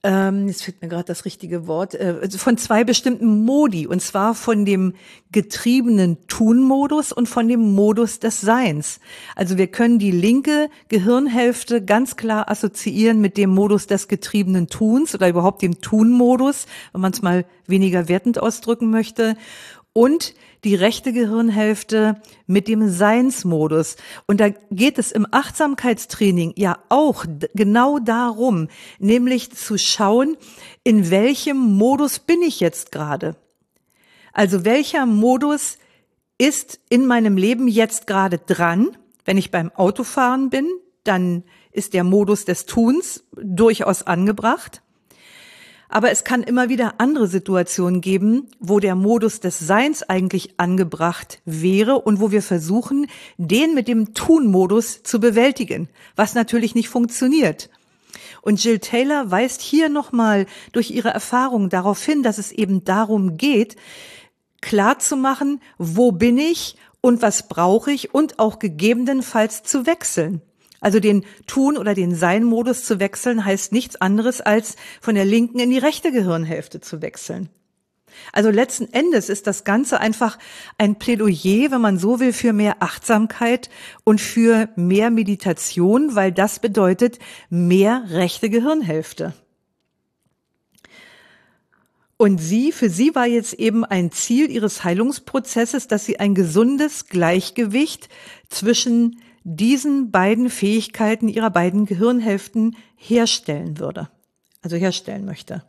Jetzt fehlt mir gerade das richtige Wort, also von zwei bestimmten Modi, und zwar von dem getriebenen Tun-Modus und von dem Modus des Seins. Also wir können die linke Gehirnhälfte ganz klar assoziieren mit dem Modus des getriebenen Tuns oder überhaupt dem Tun-Modus, wenn man es mal weniger wertend ausdrücken möchte, und die rechte Gehirnhälfte mit dem Seinsmodus. Und da geht es im Achtsamkeitstraining ja auch genau darum, nämlich zu schauen, in welchem Modus bin ich jetzt gerade? Also welcher Modus ist in meinem Leben jetzt gerade dran? Wenn ich beim Autofahren bin, dann ist der Modus des Tuns durchaus angebracht. Aber es kann immer wieder andere Situationen geben, wo der Modus des Seins eigentlich angebracht wäre und wo wir versuchen, den mit dem Tun-Modus zu bewältigen, was natürlich nicht funktioniert. Und Jill Taylor weist hier nochmal durch ihre Erfahrung darauf hin, dass es eben darum geht, klarzumachen, wo bin ich und was brauche ich und auch gegebenenfalls zu wechseln. Also den Tun- oder den Sein-Modus zu wechseln, heißt nichts anderes, als von der linken in die rechte Gehirnhälfte zu wechseln. Also letzten Endes ist das Ganze einfach ein Plädoyer, wenn man so will, für mehr Achtsamkeit und für mehr Meditation, weil das bedeutet mehr rechte Gehirnhälfte. Und für sie war jetzt eben ein Ziel ihres Heilungsprozesses, dass sie ein gesundes Gleichgewicht zwischen diesen beiden Fähigkeiten ihrer beiden Gehirnhälften herstellen möchte.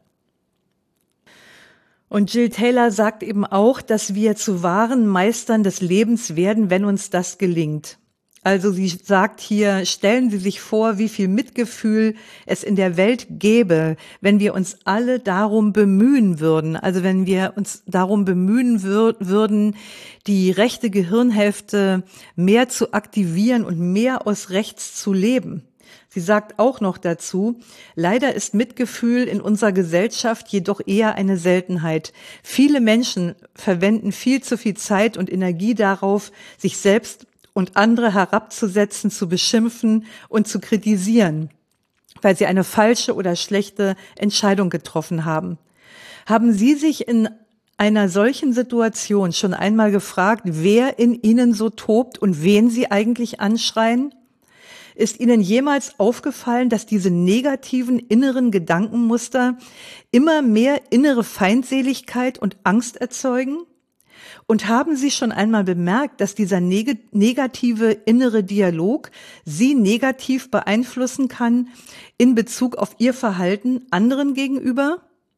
Und Jill Taylor sagt eben auch, dass wir zu wahren Meistern des Lebens werden, wenn uns das gelingt. Also sie sagt hier, stellen Sie sich vor, wie viel Mitgefühl es in der Welt gäbe, wenn wir uns alle darum bemühen würden. Also wenn wir uns darum bemühen würden, die rechte Gehirnhälfte mehr zu aktivieren und mehr aus rechts zu leben. Sie sagt auch noch dazu, leider ist Mitgefühl in unserer Gesellschaft jedoch eher eine Seltenheit. Viele Menschen verwenden viel zu viel Zeit und Energie darauf, sich selbst und andere herabzusetzen, zu beschimpfen und zu kritisieren, weil sie eine falsche oder schlechte Entscheidung getroffen haben. Haben Sie sich in einer solchen Situation schon einmal gefragt, wer in Ihnen so tobt und wen Sie eigentlich anschreien? Ist Ihnen jemals aufgefallen, dass diese negativen inneren Gedankenmuster immer mehr innere Feindseligkeit und Angst erzeugen? Und haben Sie schon einmal bemerkt, dass dieser negative innere Dialog Sie negativ beeinflussen kann in Bezug auf Ihr Verhalten anderen gegenüber?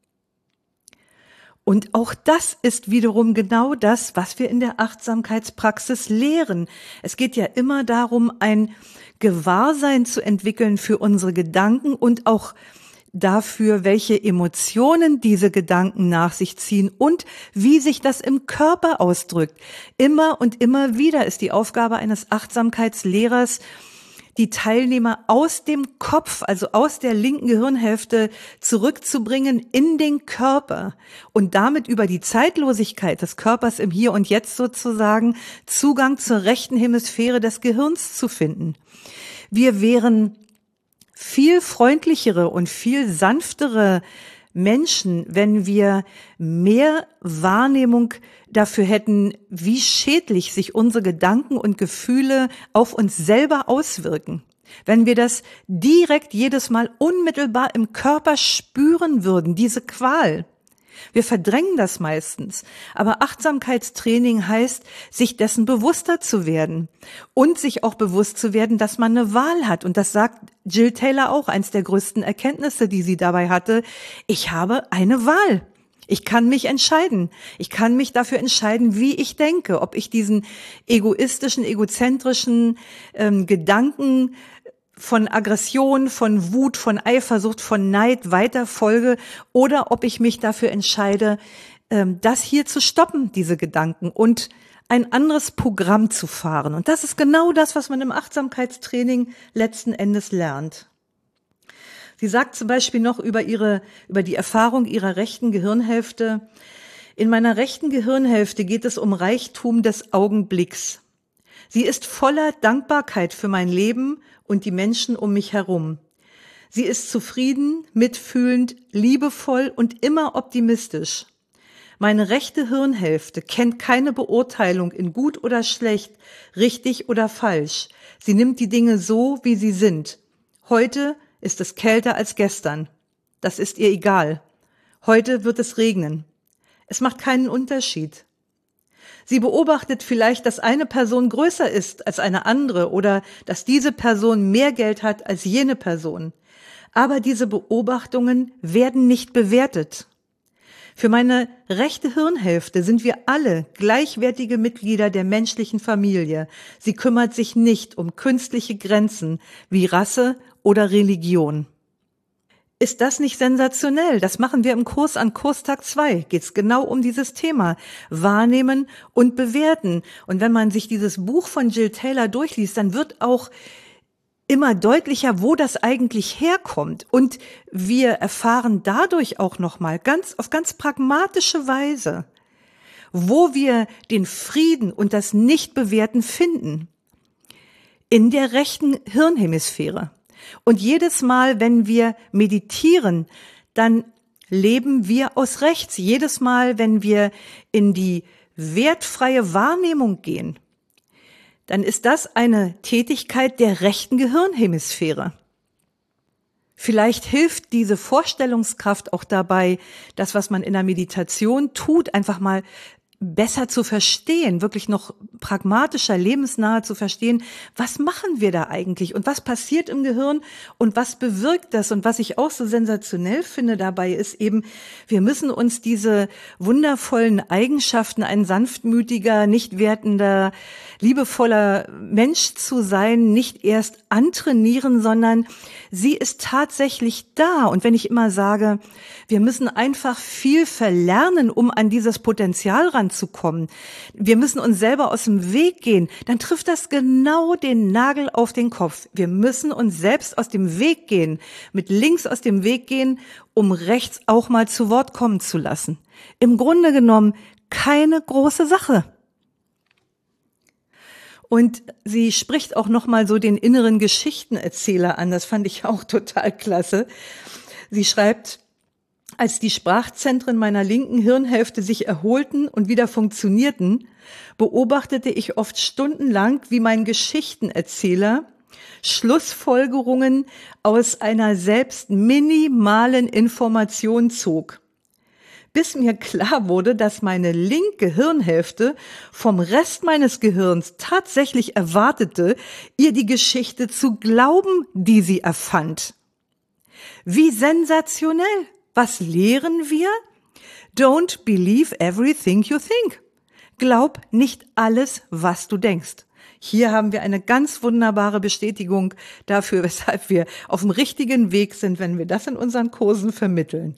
Und auch das ist wiederum genau das, was wir in der Achtsamkeitspraxis lehren. Es geht ja immer darum, ein Gewahrsein zu entwickeln für unsere Gedanken und auch dafür, welche Emotionen diese Gedanken nach sich ziehen und wie sich das im Körper ausdrückt. Immer und immer wieder ist die Aufgabe eines Achtsamkeitslehrers, die Teilnehmer aus dem Kopf, also aus der linken Gehirnhälfte zurückzubringen in den Körper und damit über die Zeitlosigkeit des Körpers im Hier und Jetzt sozusagen Zugang zur rechten Hemisphäre des Gehirns zu finden. Wir wären viel freundlichere und viel sanftere Menschen, wenn wir mehr Wahrnehmung dafür hätten, wie schädlich sich unsere Gedanken und Gefühle auf uns selber auswirken. Wenn wir das direkt jedes Mal unmittelbar im Körper spüren würden, diese Qual. Wir verdrängen das meistens, aber Achtsamkeitstraining heißt, sich dessen bewusster zu werden und sich auch bewusst zu werden, dass man eine Wahl hat. Und das sagt Jill Taylor auch, eins der größten Erkenntnisse, die sie dabei hatte. Ich habe eine Wahl. Ich kann mich entscheiden. Ich kann mich dafür entscheiden, wie ich denke, ob ich diesen egoistischen, egozentrischen Gedanken von Aggression, von Wut, von Eifersucht, von Neid weiter folge oder ob ich mich dafür entscheide, das hier zu stoppen, diese Gedanken, und ein anderes Programm zu fahren. Und das ist genau das, was man im Achtsamkeitstraining letzten Endes lernt. Sie sagt zum Beispiel noch über die Erfahrung ihrer rechten Gehirnhälfte: In meiner rechten Gehirnhälfte geht es um Reichtum des Augenblicks. Sie ist voller Dankbarkeit für mein Leben und die Menschen um mich herum. Sie ist zufrieden, mitfühlend, liebevoll und immer optimistisch. Meine rechte Hirnhälfte kennt keine Beurteilung in gut oder schlecht, richtig oder falsch. Sie nimmt die Dinge so, wie sie sind. Heute ist es kälter als gestern. Das ist ihr egal. Heute wird es regnen. Es macht keinen Unterschied. Sie beobachtet vielleicht, dass eine Person größer ist als eine andere oder dass diese Person mehr Geld hat als jene Person. Aber diese Beobachtungen werden nicht bewertet. Für meine rechte Hirnhälfte sind wir alle gleichwertige Mitglieder der menschlichen Familie. Sie kümmert sich nicht um künstliche Grenzen wie Rasse oder Religion. Ist das nicht sensationell? Das machen wir im Kurs an Kurstag 2. Geht es genau um dieses Thema. Wahrnehmen und bewerten. Und wenn man sich dieses Buch von Jill Taylor durchliest, dann wird auch immer deutlicher, wo das eigentlich herkommt. Und wir erfahren dadurch auch nochmal auf ganz pragmatische Weise, wo wir den Frieden und das Nichtbewerten finden. In der rechten Hirnhemisphäre. Und jedes Mal, wenn wir meditieren, dann leben wir aus rechts. Jedes Mal, wenn wir in die wertfreie Wahrnehmung gehen, dann ist das eine Tätigkeit der rechten Gehirnhemisphäre. Vielleicht hilft diese Vorstellungskraft auch dabei, das, was man in der Meditation tut, einfach mal besser zu verstehen, wirklich noch pragmatischer, lebensnahe zu verstehen, was machen wir da eigentlich und was passiert im Gehirn und was bewirkt das? Und was ich auch so sensationell finde dabei ist eben, wir müssen uns diese wundervollen Eigenschaften, ein sanftmütiger, nicht wertender, liebevoller Mensch zu sein, nicht erst antrainieren, sondern sie ist tatsächlich da. Und wenn ich immer sage, wir müssen einfach viel verlernen, um an dieses Potenzial ranzukommen. Wir müssen uns selber aus dem Weg gehen. Dann trifft das genau den Nagel auf den Kopf. Wir müssen uns selbst aus dem Weg gehen, mit links aus dem Weg gehen, um rechts auch mal zu Wort kommen zu lassen. Im Grunde genommen keine große Sache. Und sie spricht auch nochmal so den inneren Geschichtenerzähler an. Das fand ich auch total klasse. Sie schreibt, als die Sprachzentren meiner linken Hirnhälfte sich erholten und wieder funktionierten, beobachtete ich oft stundenlang, wie mein Geschichtenerzähler Schlussfolgerungen aus einer selbst minimalen Information zog. Bis mir klar wurde, dass meine linke Hirnhälfte vom Rest meines Gehirns tatsächlich erwartete, ihr die Geschichte zu glauben, die sie erfand. Wie sensationell! Was lehren wir? Don't believe everything you think. Glaub nicht alles, was du denkst. Hier haben wir eine ganz wunderbare Bestätigung dafür, weshalb wir auf dem richtigen Weg sind, wenn wir das in unseren Kursen vermitteln.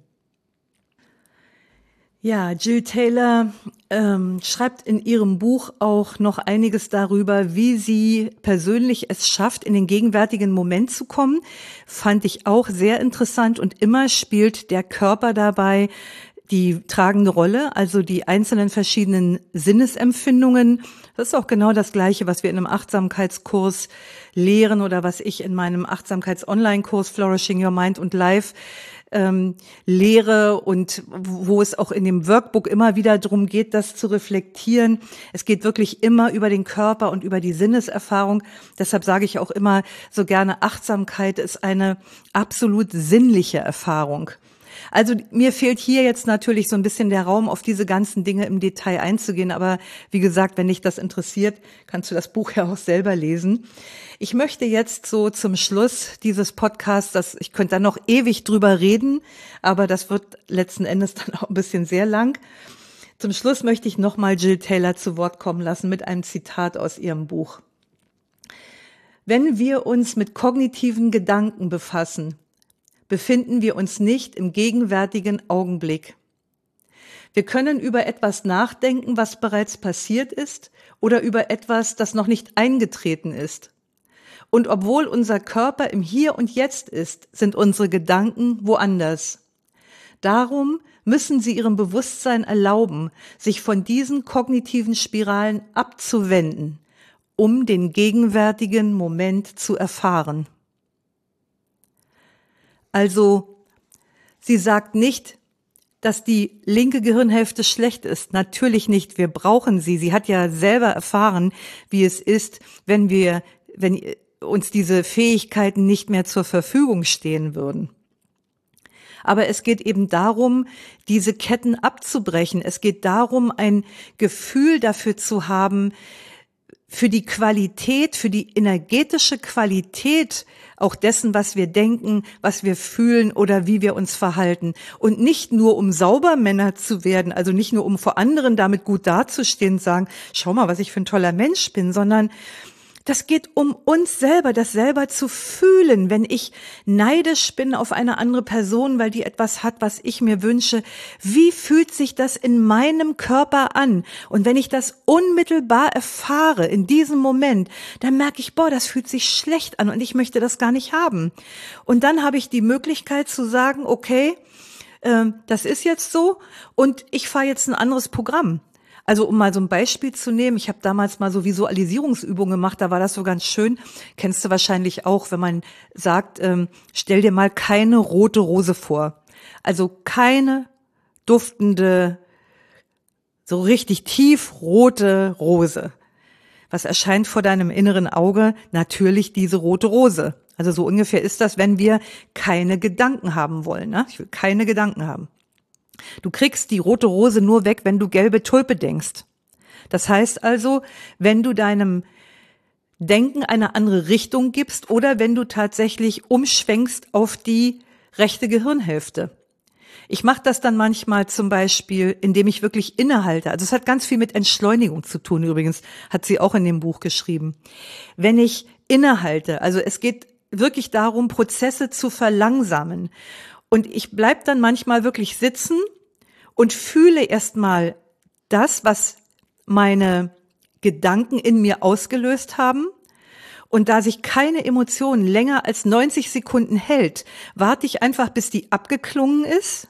Ja, Jill Taylor schreibt in ihrem Buch auch noch einiges darüber, wie sie persönlich es schafft, in den gegenwärtigen Moment zu kommen. Fand ich auch sehr interessant und immer spielt der Körper dabei die tragende Rolle, also die einzelnen verschiedenen Sinnesempfindungen. Das ist auch genau das Gleiche, was wir in einem Achtsamkeitskurs lehren oder was ich in meinem Achtsamkeits-Online-Kurs Flourishing Your Mind und Life lehre und wo es auch in dem Workbook immer wieder darum geht, das zu reflektieren. Es geht wirklich immer über den Körper und über die Sinneserfahrung. Deshalb sage ich auch immer so gerne, Achtsamkeit ist eine absolut sinnliche Erfahrung. Also mir fehlt hier jetzt natürlich so ein bisschen der Raum, auf diese ganzen Dinge im Detail einzugehen. Aber wie gesagt, wenn dich das interessiert, kannst du das Buch ja auch selber lesen. Ich möchte jetzt so zum Schluss dieses Podcasts, ich könnte da noch ewig drüber reden, aber das wird letzten Endes dann auch ein bisschen sehr lang. Zum Schluss möchte ich nochmal Jill Taylor zu Wort kommen lassen mit einem Zitat aus ihrem Buch. Wenn wir uns mit kognitiven Gedanken befassen, befinden wir uns nicht im gegenwärtigen Augenblick. Wir können über etwas nachdenken, was bereits passiert ist, oder über etwas, das noch nicht eingetreten ist. Und obwohl unser Körper im Hier und Jetzt ist, sind unsere Gedanken woanders. Darum müssen Sie Ihrem Bewusstsein erlauben, sich von diesen kognitiven Spiralen abzuwenden, um den gegenwärtigen Moment zu erfahren. Also sie sagt nicht, dass die linke Gehirnhälfte schlecht ist. Natürlich nicht. Wir brauchen sie. Sie hat ja selber erfahren, wie es ist, wenn uns diese Fähigkeiten nicht mehr zur Verfügung stehen würden. Aber es geht eben darum, diese Ketten abzubrechen. Es geht darum, ein Gefühl dafür zu haben, für die Qualität, für die energetische Qualität auch dessen, was wir denken, was wir fühlen oder wie wir uns verhalten. Und nicht nur, um Saubermänner zu werden, also nicht nur, um vor anderen damit gut dazustehen und sagen, schau mal, was ich für ein toller Mensch bin, sondern das geht um uns selber, das selber zu fühlen. Wenn ich neidisch bin auf eine andere Person, weil die etwas hat, was ich mir wünsche, wie fühlt sich das in meinem Körper an? Und wenn ich das unmittelbar erfahre, in diesem Moment, dann merke ich, das fühlt sich schlecht an und ich möchte das gar nicht haben. Und dann habe ich die Möglichkeit zu sagen, okay, das ist jetzt so und ich fahre jetzt ein anderes Programm. Also um mal so ein Beispiel zu nehmen, ich habe damals mal so Visualisierungsübungen gemacht, da war das so ganz schön, kennst du wahrscheinlich auch, wenn man sagt, stell dir mal keine rote Rose vor. Also keine duftende, so richtig tiefrote Rose. Was erscheint vor deinem inneren Auge? Natürlich diese rote Rose. Also so ungefähr ist das, wenn wir keine Gedanken haben wollen. Ne? Ich will keine Gedanken haben. Du kriegst die rote Rose nur weg, wenn du gelbe Tulpe denkst. Das heißt also, wenn du deinem Denken eine andere Richtung gibst oder wenn du tatsächlich umschwenkst auf die rechte Gehirnhälfte. Ich mache das dann manchmal zum Beispiel, indem ich wirklich innehalte. Also es hat ganz viel mit Entschleunigung zu tun übrigens, hat sie auch in dem Buch geschrieben. Wenn ich innehalte, also es geht wirklich darum, Prozesse zu verlangsamen. Und ich bleib dann manchmal wirklich sitzen und fühle erstmal das, was meine Gedanken in mir ausgelöst haben. Und da sich keine Emotion länger als 90 Sekunden hält, warte ich einfach, bis die abgeklungen ist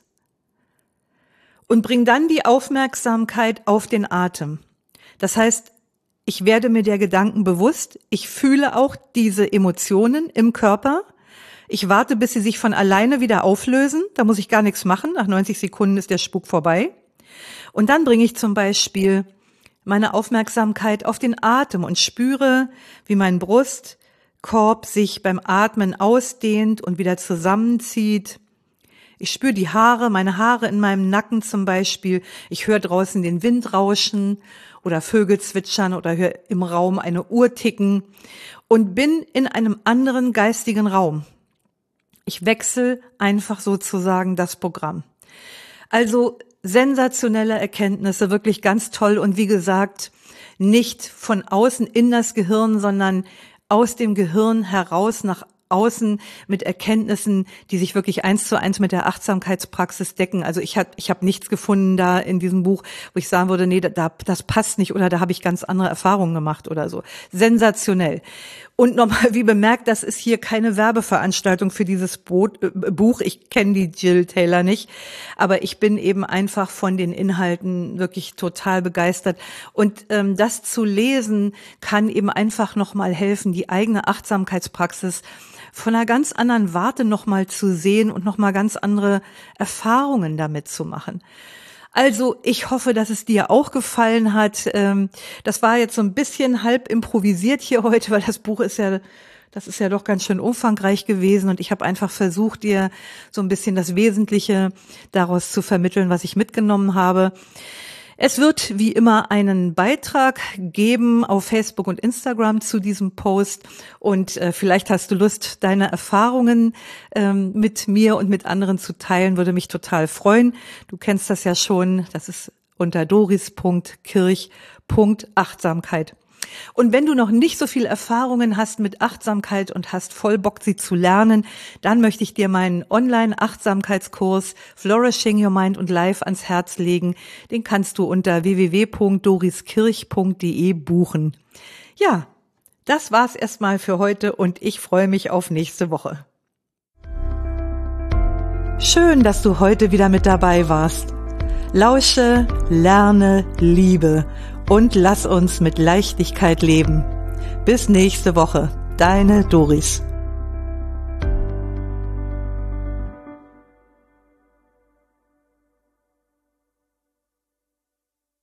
und bringe dann die Aufmerksamkeit auf den Atem. Das heißt, ich werde mir der Gedanken bewusst, ich fühle auch diese Emotionen im Körper. Ich warte, bis sie sich von alleine wieder auflösen. Da muss ich gar nichts machen. Nach 90 Sekunden ist der Spuk vorbei. Und dann bringe ich zum Beispiel meine Aufmerksamkeit auf den Atem und spüre, wie mein Brustkorb sich beim Atmen ausdehnt und wieder zusammenzieht. Ich spüre die Haare, meine Haare in meinem Nacken zum Beispiel. Ich höre draußen den Wind rauschen oder Vögel zwitschern oder höre im Raum eine Uhr ticken und bin in einem anderen geistigen Raum. Ich wechsle einfach sozusagen das Programm. Also sensationelle Erkenntnisse, wirklich ganz toll und wie gesagt, nicht von außen in das Gehirn, sondern aus dem Gehirn heraus nach außen mit Erkenntnissen, die sich wirklich 1:1 mit der Achtsamkeitspraxis decken. Also ich hab nichts gefunden da in diesem Buch, wo ich sagen würde, nee, das passt nicht oder da habe ich ganz andere Erfahrungen gemacht oder so. Sensationell. Und nochmal, wie bemerkt, das ist hier keine Werbeveranstaltung für dieses Buch. Ich kenne die Jill Taylor nicht, aber ich bin eben einfach von den Inhalten wirklich total begeistert. Und das zu lesen kann eben einfach nochmal helfen, die eigene Achtsamkeitspraxis von einer ganz anderen Warte nochmal zu sehen und nochmal ganz andere Erfahrungen damit zu machen. Also ich hoffe, dass es dir auch gefallen hat. Das war jetzt so ein bisschen halb improvisiert hier heute, weil das Buch ist ja doch ganz schön umfangreich gewesen und ich habe einfach versucht, dir so ein bisschen das Wesentliche daraus zu vermitteln, was ich mitgenommen habe. Es wird wie immer einen Beitrag geben auf Facebook und Instagram zu diesem Post und vielleicht hast du Lust, deine Erfahrungen mit mir und mit anderen zu teilen, würde mich total freuen. Du kennst das ja schon, das ist unter doris.kirch.achtsamkeit. Und wenn du noch nicht so viel Erfahrungen hast mit Achtsamkeit und hast voll Bock, sie zu lernen, dann möchte ich dir meinen Online-Achtsamkeitskurs Flourishing Your Mind and Life ans Herz legen. Den kannst du unter www.doriskirch.de buchen. Ja, das war's erstmal für heute und ich freue mich auf nächste Woche. Schön, dass du heute wieder mit dabei warst. Lausche, lerne, liebe und lass uns mit Leichtigkeit leben. Bis nächste Woche, deine Doris.